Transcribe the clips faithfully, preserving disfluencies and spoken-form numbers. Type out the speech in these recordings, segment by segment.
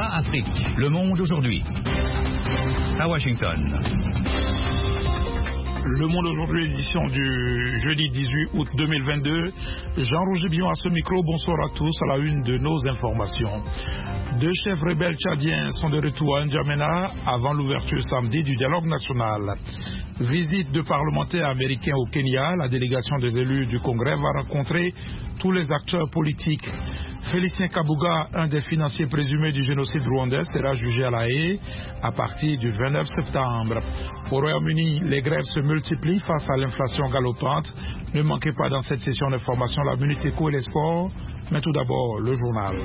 Voix Afrique. Le Monde aujourd'hui. À Washington. Le Monde aujourd'hui, édition du jeudi dix-huit août deux mille vingt-deux. Jean-Roger Billon à ce micro. Bonsoir à tous. À la une de nos informations. Deux chefs rebelles tchadiens sont de retour à N'Djamena avant l'ouverture samedi du dialogue national. Visite de parlementaires américains au Kenya. La délégation des élus du Congrès va rencontrer tous les acteurs politiques. Félicien Kabuga, un des financiers présumés du génocide rwandais, sera jugé à La Haye à partir du vingt-neuf septembre. Au Royaume-Uni, les grèves se multiplient face à l'inflation galopante. Ne manquez pas dans cette session d'information la Minute Éco et les sports. Mais tout d'abord, le journal.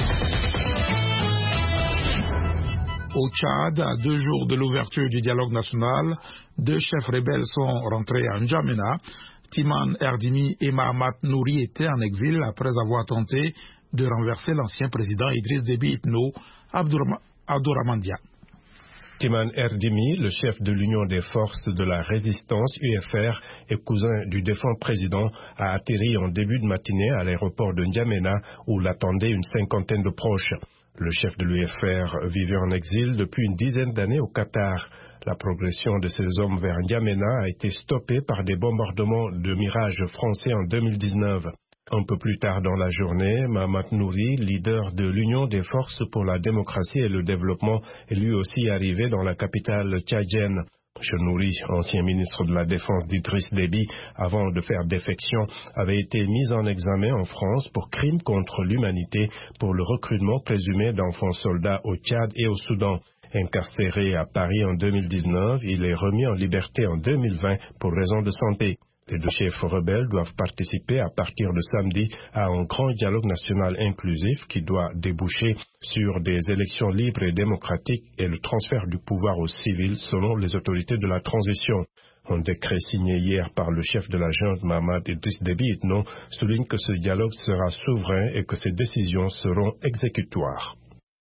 Au Tchad, à deux jours de l'ouverture du dialogue national, deux chefs rebelles sont rentrés à N'Djamena. Timan Erdimi et Mahamat Nouri étaient en exil après avoir tenté de renverser l'ancien président Idriss Déby Itno, Abdourahmane Dia. Timan Erdimi, le chef de l'Union des forces de la résistance U F R et cousin du défunt président, a atterri en début de matinée à l'aéroport de N'Djamena où l'attendaient une cinquantaine de proches. Le chef de l'U F R vivait en exil depuis une dizaine d'années au Qatar. La progression de ces hommes vers N'Djamena a été stoppée par des bombardements de Mirage français en deux mille dix-neuf. Un peu plus tard dans la journée, Mahamat Nouri, leader de l'Union des forces pour la démocratie et le développement, est lui aussi arrivé dans la capitale tchadienne. Nouri, ancien ministre de la Défense d'Idriss Déby, avant de faire défection, avait été mis en examen en France pour crimes contre l'humanité pour le recrutement présumé d'enfants soldats au Tchad et au Soudan. Incarcéré à Paris en deux mille dix-neuf, il est remis en liberté en deux mille vingt pour raison de santé. Les deux chefs rebelles doivent participer à partir de samedi à un grand dialogue national inclusif qui doit déboucher sur des élections libres et démocratiques et le transfert du pouvoir aux civils selon les autorités de la transition. Un décret signé hier par le chef de la junte Mahamat Idriss Déby Itno souligne que ce dialogue sera souverain et que ses décisions seront exécutoires.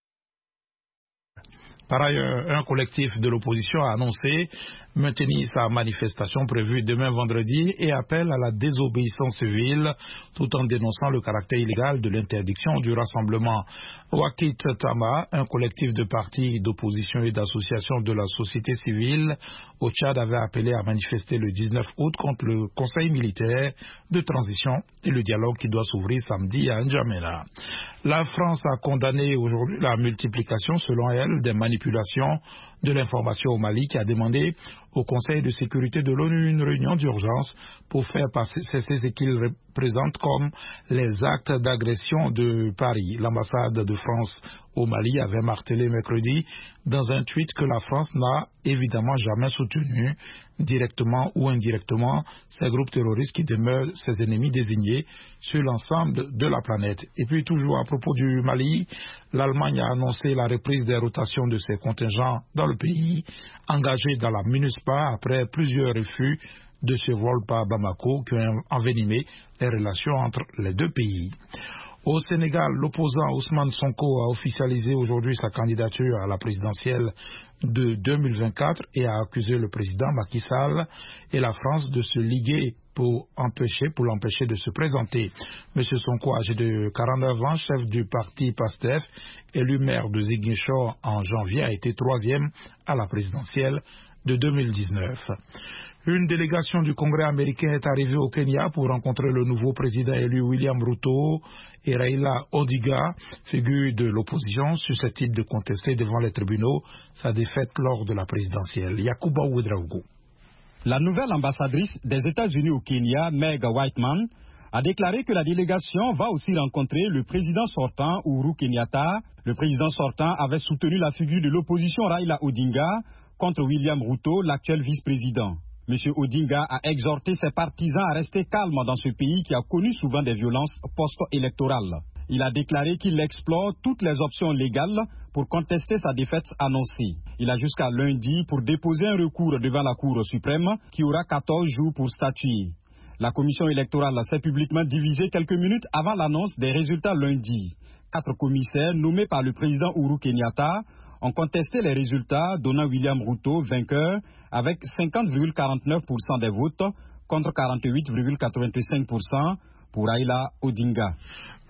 Par ailleurs, un collectif de l'opposition a annoncé maintenir sa manifestation prévue demain vendredi et appelle à la désobéissance civile tout en dénonçant le caractère illégal de l'interdiction du rassemblement. Wakit Tama, un collectif de partis d'opposition et d'associations de la société civile au Tchad, avait appelé à manifester le dix-neuf août contre le conseil militaire de transition et le dialogue qui doit s'ouvrir samedi à N'Djamena. La France a condamné aujourd'hui la multiplication, selon elle, des manipulations de l'information au Mali, qui a demandé au Conseil de sécurité de l'ONU une réunion d'urgence pour faire passer ce qu'il représente comme les actes d'agression de Paris. L'ambassade de France au Mali avait martelé mercredi dans un tweet que la France n'a évidemment jamais soutenu, directement ou indirectement, ces groupes terroristes qui demeurent ses ennemis désignés sur l'ensemble de la planète. Et puis toujours à propos du Mali, l'Allemagne a annoncé la reprise des rotations de ses contingents dans le pays, engagés dans la MINUSPA après plusieurs refus de ce vol par Bamako qui ont envenimé les relations entre les deux pays. Au Sénégal, l'opposant Ousmane Sonko a officialisé aujourd'hui sa candidature à la présidentielle de deux mille vingt-quatre et a accusé le président Macky Sall et la France de se liguer pour empêcher, pour l'empêcher de se présenter. Monsieur Sonko, âgé de quarante-neuf ans, chef du parti PASTEF, élu maire de Ziguinchor en janvier, a été troisième à la présidentielle de deux mille dix-neuf. Une délégation du Congrès américain est arrivée au Kenya pour rencontrer le nouveau président élu William Ruto et Raila Odinga, figure de l'opposition, susceptible de contester devant les tribunaux sa défaite lors de la présidentielle. Yakuba Ouedraogo. La nouvelle ambassadrice des États-Unis au Kenya, Meg Whitman, a déclaré que la délégation va aussi rencontrer le président sortant, Uhuru Kenyatta. Le président sortant avait soutenu la figure de l'opposition Raila Odinga contre William Ruto, l'actuel vice-président. M. Odinga a exhorté ses partisans à rester calmes dans ce pays qui a connu souvent des violences post-électorales. Il a déclaré qu'il explore toutes les options légales pour contester sa défaite annoncée. Il a jusqu'à lundi pour déposer un recours devant la Cour suprême qui aura quatorze jours pour statuer. La commission électorale s'est publiquement divisée quelques minutes avant l'annonce des résultats lundi. Quatre commissaires nommés par le président Uhuru Kenyatta ont contesté les résultats, donnant William Ruto vainqueur avec cinquante virgule quarante-neuf pour cent des votes contre quarante-huit virgule quatre-vingt-cinq pour cent pour Raila Odinga.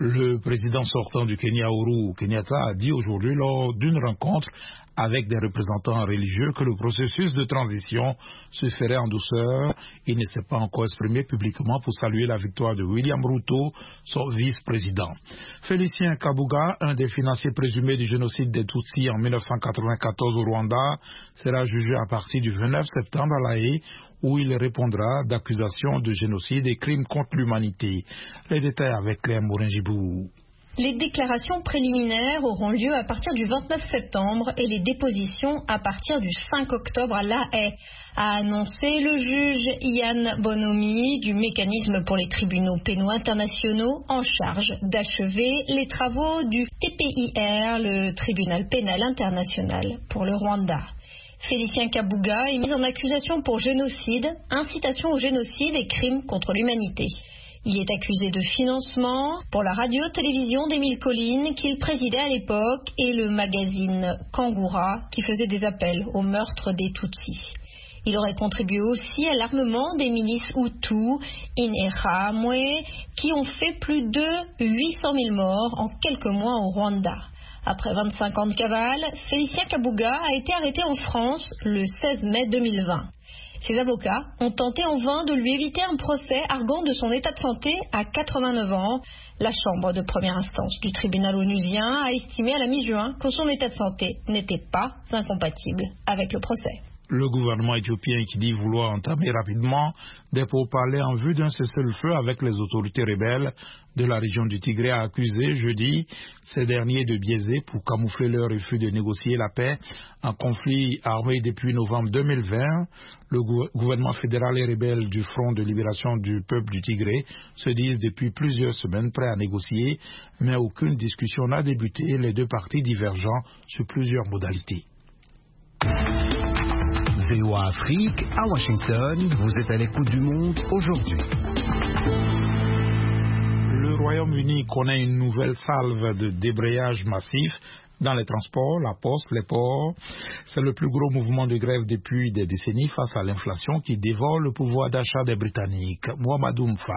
Le président sortant du Kenya, Uhuru Kenyatta, a dit aujourd'hui lors d'une rencontre avec des représentants religieux que le processus de transition se ferait en douceur. Il ne s'est pas encore exprimé publiquement pour saluer la victoire de William Ruto, son vice-président. Félicien Kabuga, un des financiers présumés du génocide des Tutsis en mille neuf cent quatre-vingt-quatorze au Rwanda, sera jugé à partir du vingt-neuf septembre à La Haye, où il répondra d'accusations de génocide et crimes contre l'humanité. Les détails avec Claire Morin-Gibou. Les déclarations préliminaires auront lieu à partir du vingt-neuf septembre et les dépositions à partir du cinq octobre à La Haye, a annoncé le juge Ian Bonomi du mécanisme pour les tribunaux pénaux internationaux en charge d'achever les travaux du T P I R, le tribunal pénal international pour le Rwanda. Félicien Kabuga est mis en accusation pour génocide, incitation au génocide et crimes contre l'humanité. Il est accusé de financement pour la radio-télévision d'Émile Colline qu'il présidait à l'époque et le magazine Kangura qui faisait des appels au meurtre des Tutsis. Il aurait contribué aussi à l'armement des milices Hutus, Interahamwe, qui ont fait plus de huit cent mille morts en quelques mois au Rwanda. Après vingt-cinq ans de cavale, Félicien Kabuga a été arrêté en France le seize mai deux mille vingt. Ses avocats ont tenté en vain de lui éviter un procès arguant de son état de santé à quatre-vingt-neuf ans. La chambre de première instance du tribunal onusien a estimé à la mi-juin que son état de santé n'était pas incompatible avec le procès. Le gouvernement éthiopien qui dit vouloir entamer rapidement des pourparlers en vue d'un cessez-le-feu avec les autorités rebelles de la région du Tigré a accusé jeudi ces derniers de biaiser pour camoufler leur refus de négocier la paix en conflit armé depuis novembre deux mille vingt. Le gouvernement fédéral et rebelles du Front de libération du peuple du Tigré se disent depuis plusieurs semaines prêts à négocier, mais aucune discussion n'a débuté, les deux partis divergeant sur plusieurs modalités. V O A Afrique, à Washington, vous êtes à l'écoute du monde aujourd'hui. Le Royaume-Uni connaît une nouvelle salve de débrayage massif dans les transports, la poste, les ports. C'est le plus gros mouvement de grève depuis des décennies face à l'inflation qui dévore le pouvoir d'achat des Britanniques. Mohamedou Mfa.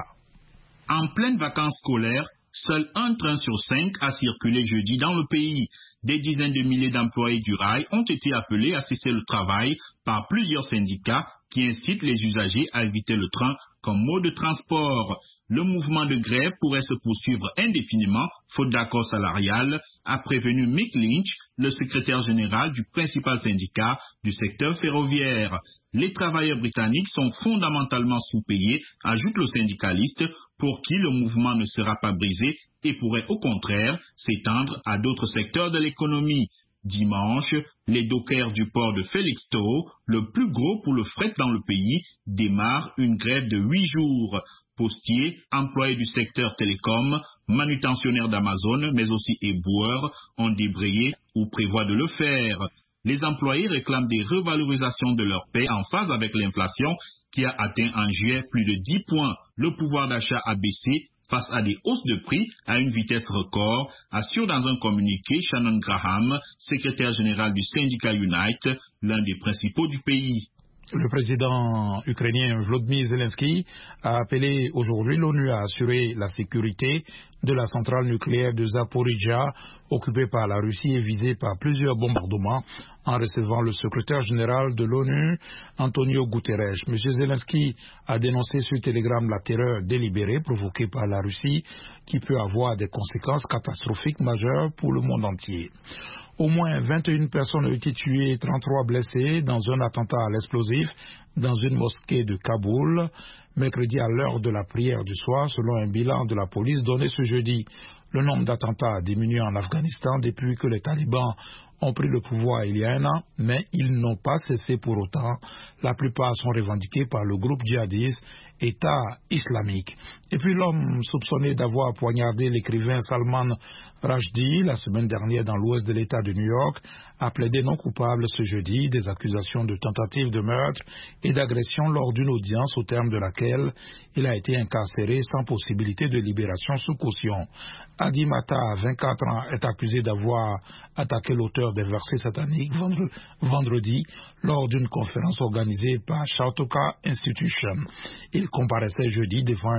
En pleine vacances scolaires, seul un train sur cinq a circulé jeudi dans le pays. Des dizaines de milliers d'employés du rail ont été appelés à cesser le travail par plusieurs syndicats qui incitent les usagers à éviter le train comme mode de transport. Le mouvement de grève pourrait se poursuivre indéfiniment, faute d'accord salarial, a prévenu Mick Lynch, le secrétaire général du principal syndicat du secteur ferroviaire. Les travailleurs britanniques sont fondamentalement sous-payés, ajoute le syndicaliste, pour qui le mouvement ne sera pas brisé et pourrait au contraire s'étendre à d'autres secteurs de l'économie. Dimanche, les dockers du port de Felixstowe, le plus gros pour le fret dans le pays, démarrent une grève de huit jours. Postiers, employés du secteur télécom, manutentionnaires d'Amazon, mais aussi éboueurs, ont débrayé ou prévoient de le faire. Les employés réclament des revalorisations de leur paie en phase avec l'inflation qui a atteint en juillet plus de dix points. Le pouvoir d'achat a baissé face à des hausses de prix à une vitesse record, assure dans un communiqué Shannon Graham, secrétaire général du syndicat Unite, l'un des principaux du pays. Le président ukrainien Volodymyr Zelensky a appelé aujourd'hui l'ONU à assurer la sécurité de la centrale nucléaire de Zaporizhzhia, occupée par la Russie et visée par plusieurs bombardements, en recevant le secrétaire général de l'ONU, Antonio Guterres. M. Zelensky a dénoncé sur Telegram la terreur délibérée provoquée par la Russie, qui peut avoir des conséquences catastrophiques majeures pour le monde entier. Au moins vingt et une personnes ont été tuées et trente-trois blessées dans un attentat à l'explosif dans une mosquée de Kaboul, mercredi à l'heure de la prière du soir, selon un bilan de la police donné ce jeudi. Le nombre d'attentats a diminué en Afghanistan depuis que les talibans ont pris le pouvoir il y a un an, mais ils n'ont pas cessé pour autant. La plupart sont revendiqués par le groupe djihadiste État islamique. Et puis l'homme soupçonné d'avoir poignardé l'écrivain Salman Rushdie la semaine dernière dans l'ouest de l'État de New York a plaidé non coupable ce jeudi des accusations de tentative de meurtre et d'agression lors d'une audience au terme de laquelle il a été incarcéré sans possibilité de libération sous caution. Adi Mata, vingt-quatre ans, est accusé d'avoir attaqué l'auteur des versets sataniques vendredi lors d'une conférence organisée par Chautauqua Institution. Il comparaissait jeudi devant un tribunal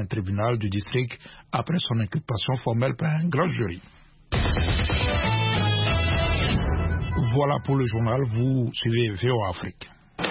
fédéral du district après son inculpation formelle par un grand jury. Voilà pour le journal, vous suivez V O A Afrique.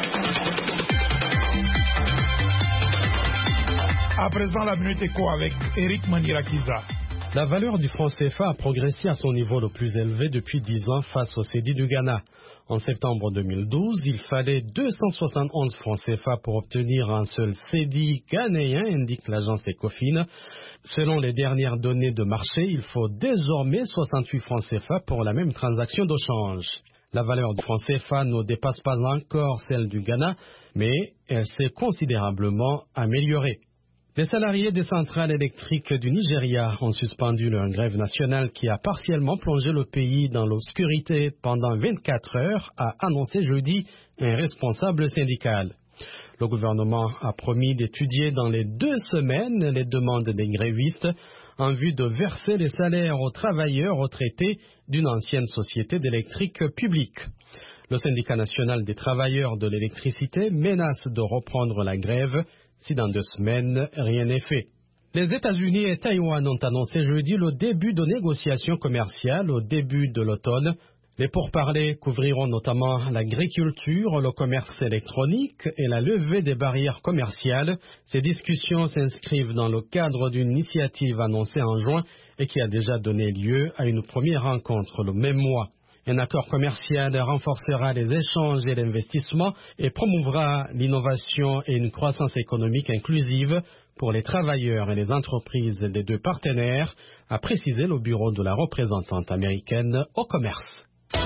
À présent, la minute éco avec Eric Manirakiza. La valeur du franc C F A a progressé à son niveau le plus élevé depuis dix ans face au C D I du Ghana. En septembre deux mille douze, il fallait deux cent soixante et onze francs C F A pour obtenir un seul C D I ghanéen, indique l'agence Ecofin. Selon les dernières données de marché, il faut désormais soixante-huit francs C F A pour la même transaction de change. La valeur du franc C F A ne dépasse pas encore celle du Ghana, mais elle s'est considérablement améliorée. Les salariés des centrales électriques du Nigeria ont suspendu leur grève nationale qui a partiellement plongé le pays dans l'obscurité pendant vingt-quatre heures, a annoncé jeudi un responsable syndical. Le gouvernement a promis d'étudier dans les deux semaines les demandes des grévistes en vue de verser les salaires aux travailleurs retraités d'une ancienne société d'électrique publique. Le syndicat national des travailleurs de l'électricité menace de reprendre la grève si dans deux semaines, rien n'est fait. Les États-Unis et Taïwan ont annoncé jeudi le début de négociations commerciales au début de l'automne. Les pourparlers couvriront notamment l'agriculture, le commerce électronique et la levée des barrières commerciales. Ces discussions s'inscrivent dans le cadre d'une initiative annoncée en juin et qui a déjà donné lieu à une première rencontre le même mois. Un accord commercial renforcera les échanges et l'investissement et promouvra l'innovation et une croissance économique inclusive pour les travailleurs et les entreprises des deux partenaires, a précisé le bureau de la représentante américaine au commerce.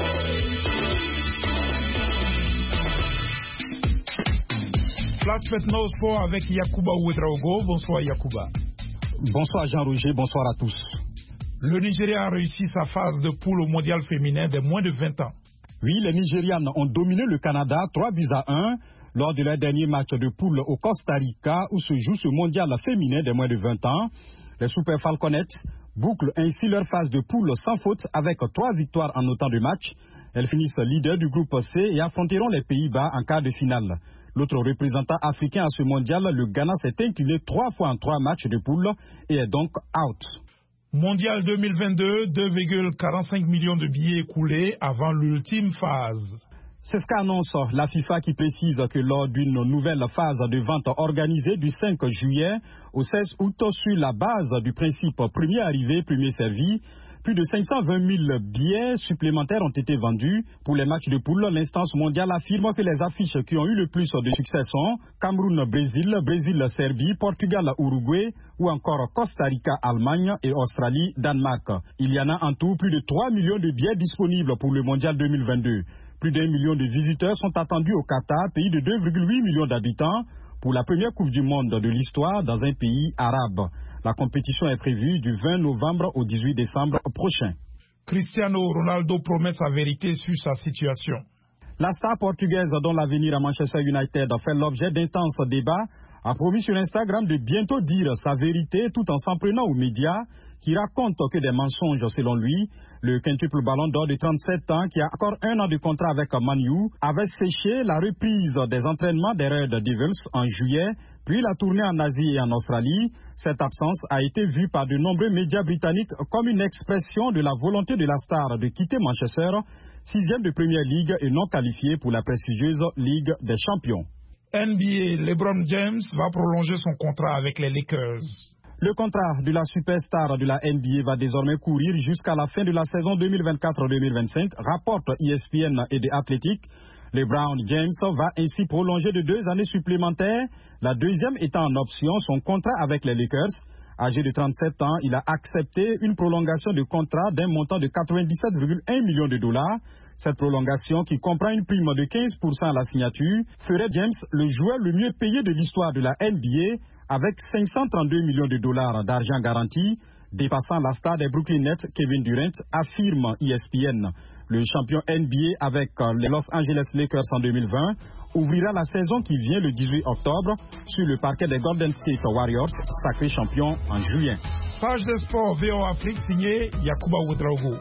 Place maintenant au sport avec Yacouba Ouedraogo. Bonsoir Yacouba. Bonsoir Jean-Roger, bonsoir à tous. Le Nigeria a réussi sa phase de poule au mondial féminin des moins de vingt ans. Oui, les Nigérianes ont dominé le Canada trois buts à un lors de leur dernier match de poule au Costa Rica où se joue ce mondial féminin des moins de vingt ans. Les Super Falconettes bouclent ainsi leur phase de poule sans faute avec trois victoires en autant de matchs. Elles finissent leader du groupe C et affronteront les Pays-Bas en quart de finale. L'autre représentant africain à ce mondial, le Ghana, s'est incliné trois fois en trois matchs de poule et est donc out. Mondial deux mille vingt-deux, deux virgule quarante-cinq millions de billets écoulés avant l'ultime phase. C'est ce qu'annonce la FIFA qui précise que lors d'une nouvelle phase de vente organisée du cinq juillet au seize août sur la base du principe premier arrivé, premier servi, plus de cinq cent vingt mille billets supplémentaires ont été vendus. Pour les matchs de poule, l'instance mondiale affirme que les affiches qui ont eu le plus de succès sont Cameroun-Brésil, Brésil-Serbie, Portugal-Uruguay ou encore Costa Rica-Allemagne et Australie-Danemark. Il y en a en tout plus de trois millions de billets disponibles pour le mondial deux mille vingt-deux. Plus d'un million de visiteurs sont attendus au Qatar, pays de deux virgule huit millions d'habitants, pour la première Coupe du Monde de l'histoire dans un pays arabe. La compétition est prévue du vingt novembre au dix-huit décembre prochain. Cristiano Ronaldo promet sa vérité sur sa situation. La star portugaise dont l'avenir à Manchester United fait l'objet d'intenses débats a promis sur Instagram de bientôt dire sa vérité tout en s'en prenant aux médias qui racontent que des mensonges selon lui. Le quintuple ballon d'or de trente-sept ans qui a encore un an de contrat avec Man U avait séché la reprise des entraînements des Red Devils en juillet, puis la tournée en Asie et en Australie. Cette absence a été vue par de nombreux médias britanniques comme une expression de la volonté de la star de quitter Manchester, sixième de Premier League et non qualifié pour la prestigieuse Ligue des Champions. N B A, LeBron James va prolonger son contrat avec les Lakers. Le contrat de la superstar de la N B A va désormais courir jusqu'à la fin de la saison deux mille vingt-quatre deux mille vingt-cinq, rapporte E S P N et The Athletic. LeBron James va ainsi prolonger de deux années supplémentaires, la deuxième étant en option son contrat avec les Lakers. Âgé de trente-sept ans, il a accepté une prolongation de contrat d'un montant de quatre-vingt-dix-sept virgule un millions de dollars. Cette prolongation, qui comprend une prime de quinze pour cent à la signature, ferait James le joueur le mieux payé de l'histoire de la N B A, avec cinq cent trente-deux millions de dollars d'argent garanti, dépassant la star des Brooklyn Nets, Kevin Durant, affirme E S P N. Le champion N B A avec les Los Angeles Lakers en deux mille vingt ouvrira la saison qui vient le dix-huit octobre sur le parquet des Golden State Warriors, sacré champion en juillet. Page de sport V O A Afrique signée Yacouba Ouedraogo.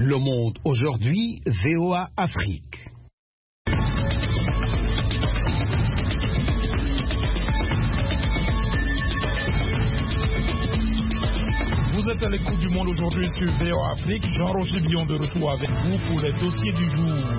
Le Monde aujourd'hui, V O A Afrique. Vous êtes à l'écoute du Monde aujourd'hui sur V O A Afrique. Jean-Roger Billon de retour avec vous pour les dossiers du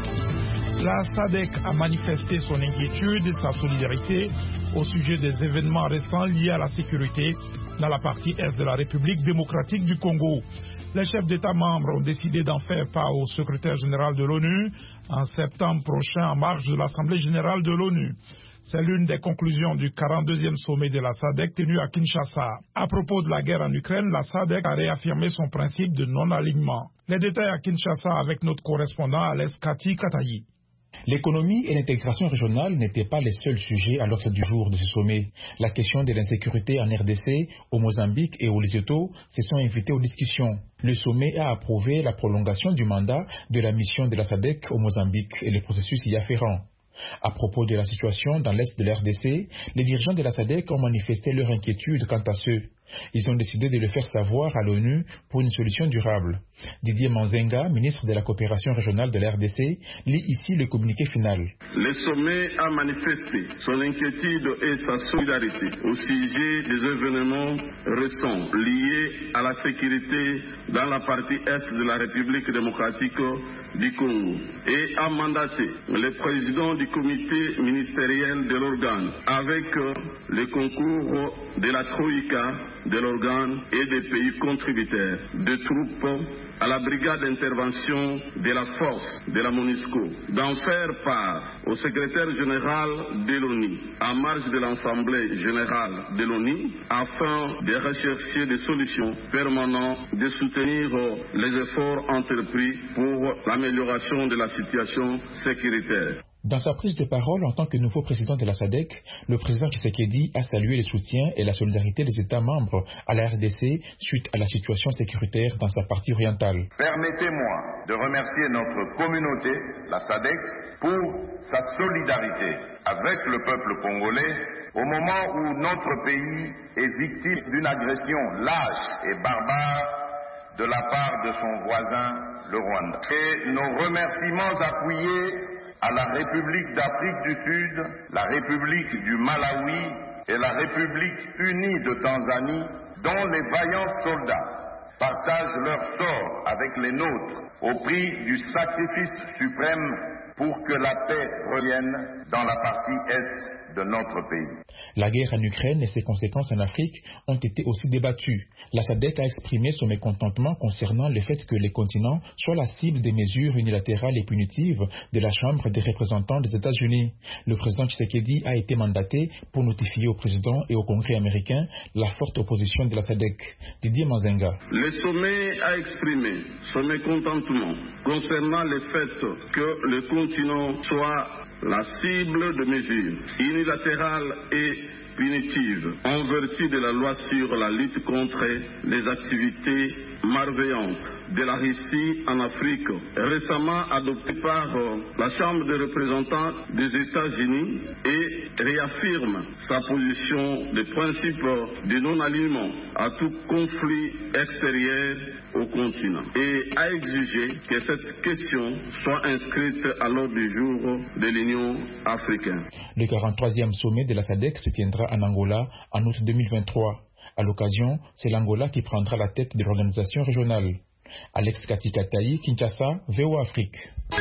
jour. La S A D C a manifesté son inquiétude et sa solidarité au sujet des événements récents liés à la sécurité dans la partie est de la République démocratique du Congo. Les chefs d'État membres ont décidé d'en faire part au secrétaire général de l'ONU en septembre prochain en marge de l'Assemblée générale de l'ONU. C'est l'une des conclusions du quarante-deuxième sommet de la S A D C tenu à Kinshasa. À propos de la guerre en Ukraine, la S A D C a réaffirmé son principe de non-alignement. Les détails à Kinshasa avec notre correspondant Alex Kati Katayi. L'économie et l'intégration régionale n'étaient pas les seuls sujets à l'ordre du jour de ce sommet. La question de l'insécurité en R D C, au Mozambique et au Lesotho se sont invités aux discussions. Le sommet a approuvé la prolongation du mandat de la mission de la S A D C au Mozambique et le processus y afférent. À propos de la situation dans l'est de l'R D C, les dirigeants de la S A D C ont manifesté leur inquiétude quant à ce. Ils ont décidé de le faire savoir à l'ONU pour une solution durable. Didier Manzenga, ministre de la coopération régionale de l'R D C, lit ici le communiqué final. Le sommet a manifesté son inquiétude et sa solidarité au sujet des événements récents liés à la sécurité dans la partie est de la République démocratique du Congo et a mandaté le président du comité ministériel de l'organe avec le concours de la Troïka de l'organe et des pays contributeurs de troupes à la brigade d'intervention de la force de la MONUSCO, d'en faire part au secrétaire général de l'ONU, en marge de l'Assemblée générale de l'ONU, afin de rechercher des solutions permanentes, de soutenir les efforts entrepris pour l'amélioration de la situation sécuritaire. Dans sa prise de parole en tant que nouveau président de la S A D C, le président Tshisekedi a salué le soutien et la solidarité des États membres à la R D C suite à la situation sécuritaire dans sa partie orientale. Permettez-moi de remercier notre communauté, la S A D C, pour sa solidarité avec le peuple congolais au moment où notre pays est victime d'une agression lâche et barbare de la part de son voisin, le Rwanda. Et nos remerciements appuyés à la République d'Afrique du Sud, la République du Malawi et la République unie de Tanzanie, dont les vaillants soldats partagent leur sort avec les nôtres au prix du sacrifice suprême pour que la paix revienne dans la partie est de notre pays. La guerre en Ukraine et ses conséquences en Afrique ont été aussi débattues. La S A D C a exprimé son mécontentement concernant le fait que les continents soient la cible des mesures unilatérales et punitives de la Chambre des représentants des États-Unis. Le président Tshisekedi a été mandaté pour notifier au président et au Congrès américain la forte opposition de la S A D C. Didier Manzenga. Le sommet a exprimé son mécontentement concernant le fait que le continent soit la cible de mesures unilatérales et punitives en vertu de la loi sur la lutte contre les activités malveillantes de la Russie en Afrique, récemment adoptée par la Chambre des représentants des États-Unis, et réaffirme sa position de principe de non-alignement à tout conflit extérieur au continent et a exigé que cette question soit inscrite à l'ordre du jour de l'Union africaine. Le quarante-troisième sommet de la S A D C se tiendra en Angola en août deux mille vingt-trois. À l'occasion, c'est l'Angola qui prendra la tête de l'organisation régionale. Alex Katikatayi, Kinshasa, V O A Afrique.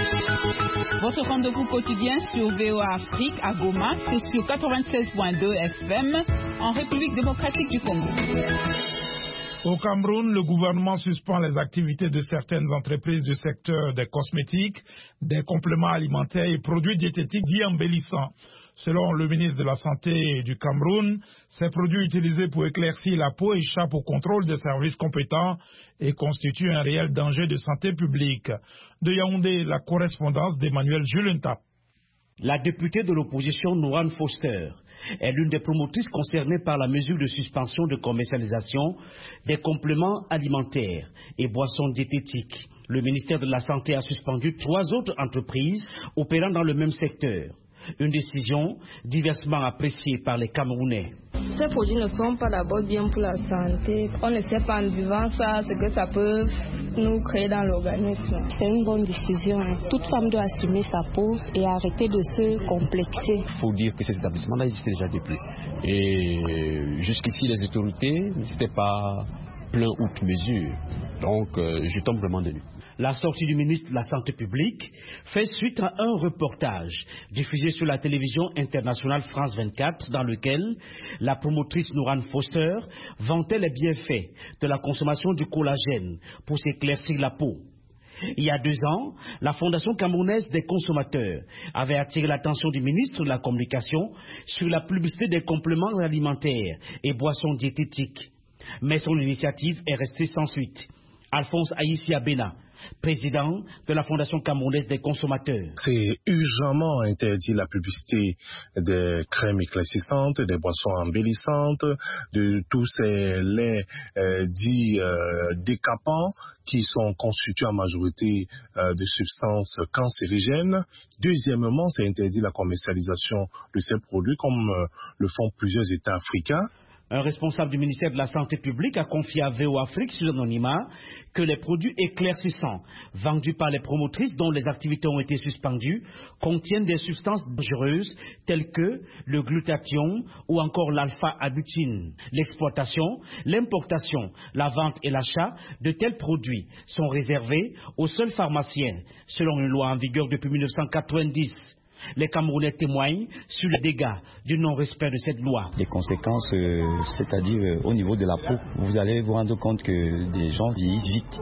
Votre rendez-vous quotidien sur V O A Afrique à Goma, c'est sur quatre-vingt-seize point deux F M en République démocratique du Congo. Au Cameroun, le gouvernement suspend les activités de certaines entreprises du secteur des cosmétiques, des compléments alimentaires et produits diététiques dits embellissants. Selon le ministre de la Santé du Cameroun, ces produits utilisés pour éclaircir la peau échappent au contrôle des services compétents et constituent un réel danger de santé publique. De Yaoundé, la correspondance d'Emmanuel Julenta. La députée de l'opposition, Nourane Foster, est l'une des promotrices concernées par la mesure de suspension de commercialisation des compléments alimentaires et boissons diététiques. Le ministère de la Santé a suspendu trois autres entreprises opérant dans le même secteur. Une décision diversement appréciée par les Camerounais. Ces produits ne sont pas d'abord bien pour la santé. On ne sait pas en buvant ça ce que ça peut nous créer dans l'organisme. C'est une bonne décision. Toute femme doit assumer sa peau et arrêter de se complexer. Il faut dire que ces établissements-là existaient déjà depuis. Et jusqu'ici, les autorités n'étaient pas plein outre mesure. Donc, euh, je tombe vraiment de nu. La sortie du ministre de la Santé publique fait suite à un reportage diffusé sur la télévision internationale France vingt-quatre dans lequel la promotrice Nourane Foster vantait les bienfaits de la consommation du collagène pour s'éclaircir la peau. Il y a deux ans, la Fondation camerounaise des consommateurs avait attiré l'attention du ministre de la Communication sur la publicité des compléments alimentaires et boissons diététiques. Mais son initiative est restée sans suite. Alphonse Aïssi Abena, président de la Fondation camerounaise des consommateurs. C'est urgemment interdit la publicité des crèmes éclaircissantes, des boissons embellissantes, de tous ces laits euh, dits euh, décapants qui sont constitués en majorité euh, de substances cancérigènes. Deuxièmement, c'est interdit la commercialisation de ces produits comme euh, le font plusieurs États africains. Un responsable du ministère de la Santé publique a confié à V O Afrique sous anonymat que les produits éclaircissants vendus par les promotrices dont les activités ont été suspendues contiennent des substances dangereuses telles que le glutathion ou encore l'alpha-abutine. L'exploitation, l'importation, la vente et l'achat de tels produits sont réservés aux seuls pharmaciens, selon une loi en vigueur depuis mille neuf cent quatre-vingt-dix. Les Camerounais témoignent sur les dégâts du non-respect de cette loi. Les conséquences, euh, c'est-à-dire euh, au niveau de la peau, vous allez vous rendre compte que des gens vieillissent vite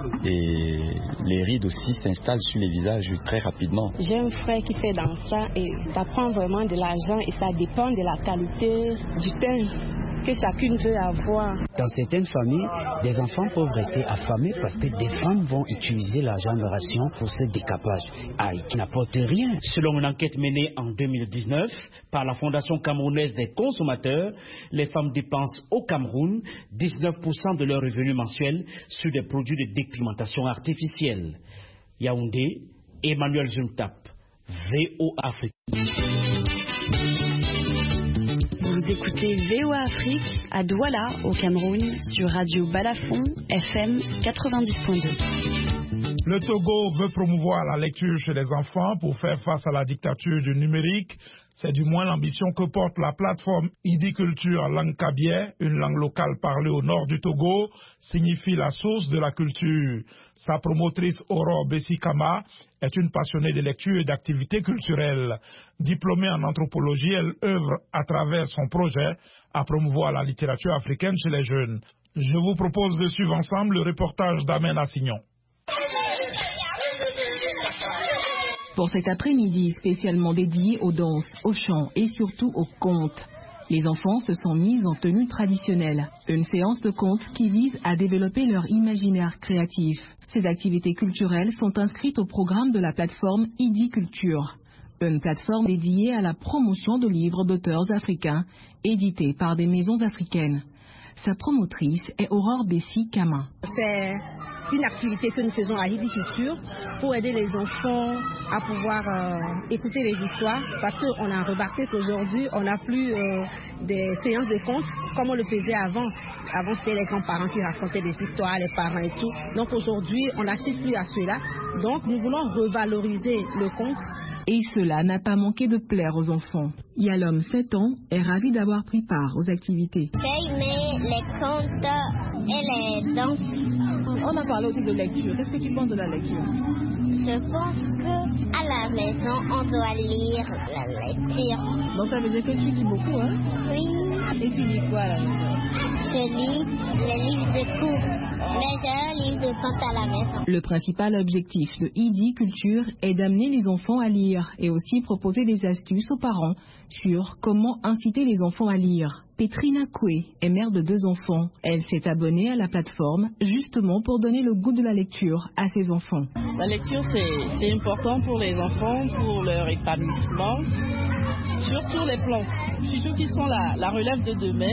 et les rides aussi s'installent sur les visages très rapidement. J'ai un frère qui fait dans ça et ça prend vraiment de l'argent et ça dépend de la qualité du teint que chacune veut avoir. Dans certaines familles, des enfants peuvent rester affamés parce que des femmes vont utiliser l'argent de ration pour ce décapage, ah, qui n'apporte rien. Selon une enquête menée en deux mille dix-neuf par la Fondation camerounaise des consommateurs, les femmes dépensent au Cameroun dix-neuf pour cent de leurs revenus mensuels sur des produits de dépigmentation artificielle. Yaoundé, Emmanuel Zumtap, V O Afrique. Vous écoutez V O Afrique à Douala, au Cameroun, sur Radio Balafon, F M quatre-vingt-dix point deux. Le Togo veut promouvoir la lecture chez les enfants pour faire face à la dictature du numérique. C'est du moins l'ambition que porte la plateforme Idiculture langue kabier, une langue locale parlée au nord du Togo, signifie la source de la culture. Sa promotrice Aurore Bessikama est une passionnée de lecture et d'activités culturelles. Diplômée en anthropologie, elle œuvre à travers son projet à promouvoir la littérature africaine chez les jeunes. Je vous propose de suivre ensemble le reportage d'Amen Assignon. Pour cet après-midi spécialement dédié aux danses, aux chants et surtout aux contes, les enfants se sont mis en tenue traditionnelle. Une séance de contes qui vise à développer leur imaginaire créatif. Ces activités culturelles sont inscrites au programme de la plateforme Idiculture, une plateforme dédiée à la promotion de livres d'auteurs africains édités par des maisons africaines. Sa promotrice est Aurore Bessikama. C'est une activité que nous faisons à Idiculture pour aider les enfants à pouvoir euh, écouter les histoires, parce qu'on a remarqué qu'aujourd'hui on n'a plus euh, des séances de contes comme on le faisait avant. Avant c'était les grands-parents qui racontaient des histoires, les parents et tout. Donc aujourd'hui on n'assiste plus à cela. Donc nous voulons revaloriser le conte. Et cela n'a pas manqué de plaire aux enfants. Yalom, sept ans, est ravi d'avoir pris part aux activités. J'ai aimé les contes et les danses. On a parlé aussi de lecture. Qu'est-ce que tu penses de la lecture? Je pense qu'à la maison, on doit lire la lecture. Donc ça veut dire que tu lis beaucoup, hein? Oui. Et tu lis quoi à la maison? Je lis les livres de cours. Mais j'ai un livre de contes à la maison. Le principal objectif de Idiculture est d'amener les enfants à lire et aussi proposer des astuces aux parents sur comment inciter les enfants à lire. Petrina Koué est mère de deux enfants. Elle s'est abonnée à la plateforme justement pour donner le goût de la lecture à ses enfants. La lecture, c'est important pour les enfants, pour leur épanouissement, sur tous les plans. Surtout qu'ils sont la, la relève de demain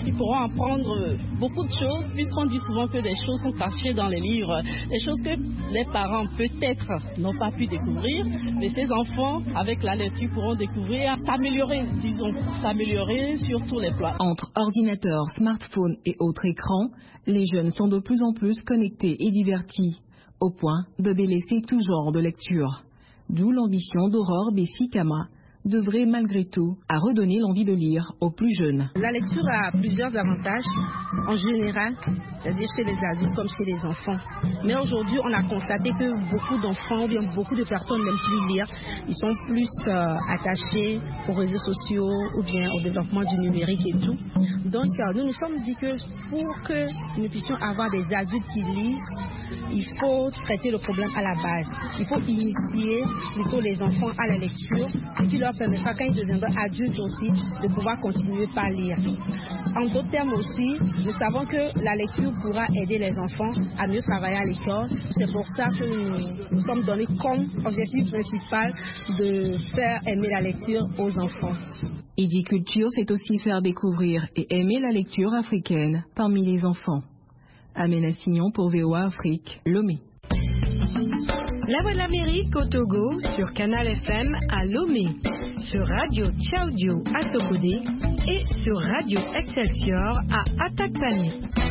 Ils pourront apprendre beaucoup de choses, puisqu'on dit souvent que des choses sont cachées dans les livres, des choses que les parents peut-être n'ont pas pu découvrir, mais ces enfants, avec la lecture, pourront découvrir, s'améliorer, disons, s'améliorer sur tous les plans. Entre ordinateurs, smartphones et autres écrans, les jeunes sont de plus en plus connectés et divertis, au point de délaisser tout genre de lecture. D'où l'ambition d'Aurore Bessikama devrait malgré tout à redonner l'envie de lire aux plus jeunes. La lecture a plusieurs avantages en général, c'est-à-dire chez les adultes comme chez les enfants. Mais aujourd'hui, on a constaté que beaucoup d'enfants ou bien beaucoup de personnes n'aiment plus lire. Ils sont plus euh, attachés aux réseaux sociaux ou bien au développement du numérique et tout. Donc, euh, nous nous sommes dit que pour que nous puissions avoir des adultes qui lisent, il faut traiter le problème à la base. Il faut initier plutôt les enfants à la lecture, ce qui leur permettra, quand ils deviendront adultes aussi, de pouvoir continuer par lire. En d'autres termes aussi, nous savons que la lecture pourra aider les enfants à mieux travailler à l'école. C'est pour ça que nous nous sommes donnés comme objectif principal de faire aimer la lecture aux enfants. Idiculture, c'est aussi faire découvrir et aimer la lecture africaine parmi les enfants. Amena Signon pour V O A Afrique, Lomé. La Voix de l'Amérique au Togo sur Canal F M à Lomé, sur Radio Tchaoudio à Sokodé et sur Radio Excelsior à Atakpani.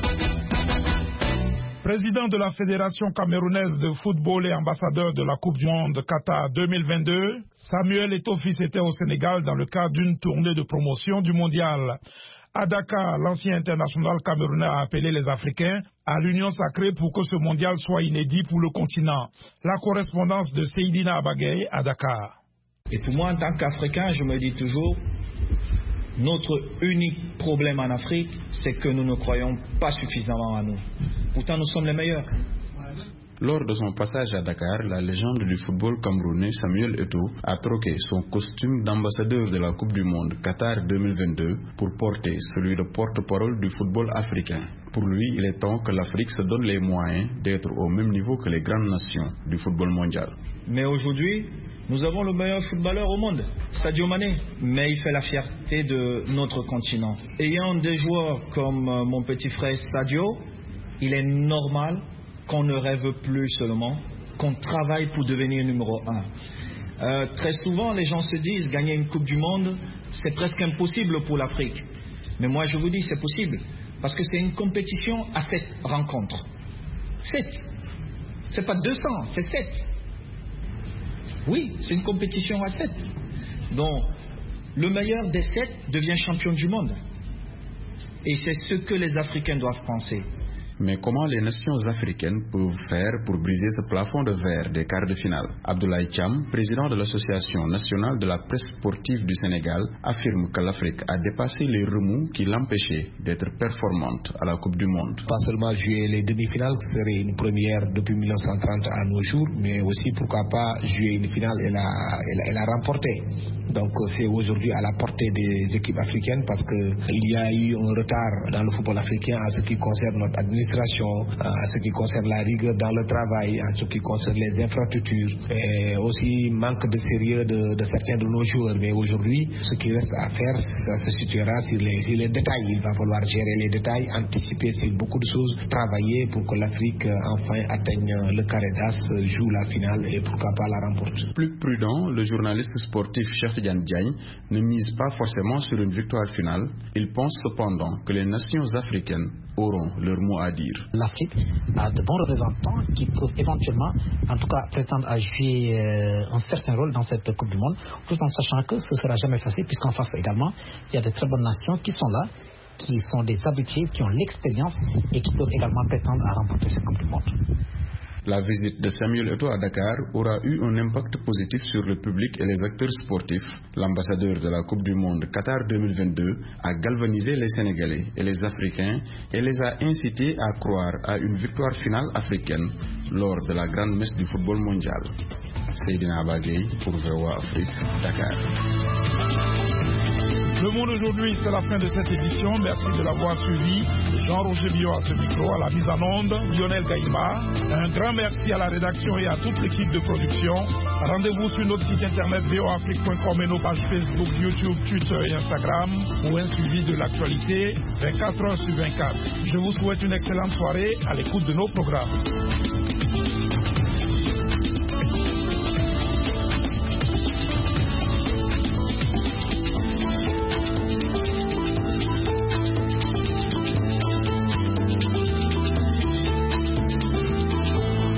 Président de la Fédération camerounaise de football et ambassadeur de la Coupe du Monde Qatar deux mille vingt-deux, Samuel Eto'o-Fils était au Sénégal dans le cadre d'une tournée de promotion du mondial. À Dakar, l'ancien international camerounais a appelé les Africains à l'union sacrée pour que ce mondial soit inédit pour le continent. La correspondance de Seydina Abagay à Dakar. Et pour moi, en tant qu'Africain, je me dis toujours, notre unique problème en Afrique, c'est que nous ne croyons pas suffisamment à nous. Pourtant, nous sommes les meilleurs. Lors de son passage à Dakar, la légende du football camerounais Samuel Eto'o a troqué son costume d'ambassadeur de la Coupe du Monde Qatar deux mille vingt-deux pour porter celui de porte-parole du football africain. Pour lui, il est temps que l'Afrique se donne les moyens d'être au même niveau que les grandes nations du football mondial. Mais aujourd'hui, nous avons le meilleur footballeur au monde, Sadio Mané. Mais il fait la fierté de notre continent. Ayant des joueurs comme mon petit frère Sadio, il est normal qu'on ne rêve plus seulement, qu'on travaille pour devenir numéro un. Euh, très souvent, les gens se disent, gagner une Coupe du Monde, c'est presque impossible pour l'Afrique. Mais moi, je vous dis, c'est possible, parce que c'est une compétition à sept rencontres. Sept. C'est pas deux cents, c'est sept. Oui, c'est une compétition à sept. Donc, le meilleur des sept devient champion du monde. Et c'est ce que les Africains doivent penser. Mais comment les nations africaines peuvent faire pour briser ce plafond de verre des quarts de finale? Abdoulaye Thiam, président de l'Association nationale de la presse sportive du Sénégal, affirme que l'Afrique a dépassé les remous qui l'empêchaient d'être performante à la Coupe du Monde. Pas seulement jouer les demi-finales, ce serait une première depuis mille neuf cent trente à nos jours, mais aussi pourquoi pas jouer une finale et la, et la, et la remporter. Donc c'est aujourd'hui à la portée des équipes africaines parce qu'il y a eu un retard dans le football africain en ce qui concerne notre administration, en ce qui concerne la rigueur dans le travail, en ce qui concerne les infrastructures et aussi manque de sérieux de, de certains de nos joueurs. Mais aujourd'hui, ce qui reste à faire, ça se situera sur les, sur les détails. Il va falloir gérer les détails, anticiper sur beaucoup de choses, travailler pour que l'Afrique enfin atteigne le carré d'as, joue la finale et pourquoi pas la remporte. Plus prudent, le journaliste sportif Cheikh Tidiane Diagne ne mise pas forcément sur une victoire finale. Il pense cependant que les nations africaines auront leur mot à dire. L'Afrique a de bons représentants qui peuvent éventuellement, en tout cas, prétendre à jouer euh, un certain rôle dans cette Coupe du Monde, tout en sachant que ce ne sera jamais facile, puisqu'en face également, il y a de très bonnes nations qui sont là, qui sont des habitués, qui ont l'expérience et qui peuvent également prétendre à remporter cette Coupe du Monde. La visite de Samuel Eto'o à Dakar aura eu un impact positif sur le public et les acteurs sportifs. L'ambassadeur de la Coupe du Monde Qatar deux mille vingt-deux a galvanisé les Sénégalais et les Africains et les a incités à croire à une victoire finale africaine lors de la grande messe du football mondial. Seydina Abagay pour V O A Afrique, Dakar. Le Monde aujourd'hui, c'est la fin de cette édition. Merci de l'avoir suivi. Jean-Roger Bio à ce micro, à la mise en onde, Lionel Gaïma. Un grand merci à la rédaction et à toute l'équipe de production. Rendez-vous sur notre site internet v o afrique point com et nos pages Facebook, YouTube, Twitter et Instagram pour un suivi de l'actualité vingt-quatre heures sur vingt-quatre. Je vous souhaite une excellente soirée à l'écoute de nos programmes.